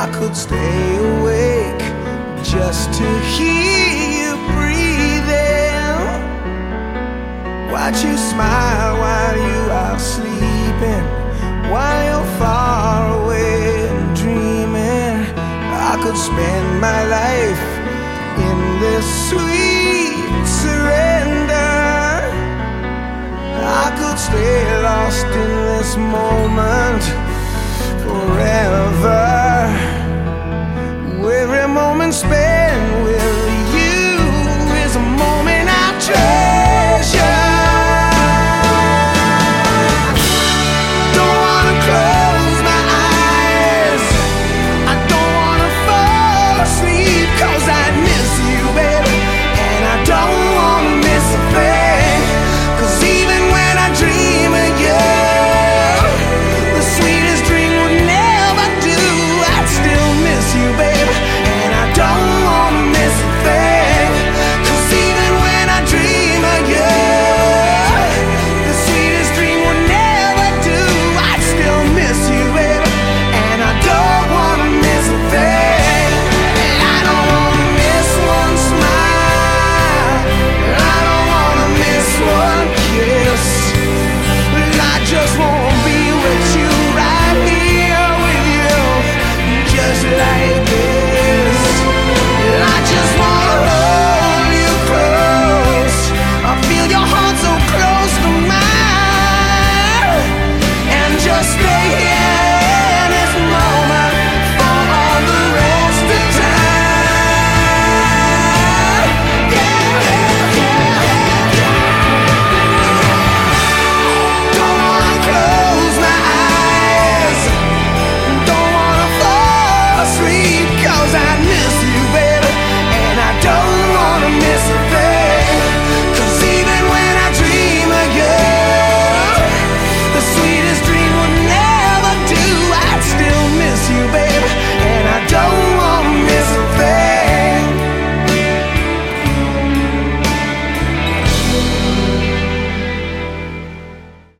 could stay awake just to hear you breathing. Watch you smile while you are sleeping, while you're far away and dreaming. I could spend my life in this sweet surrender. I could stay lost in this moment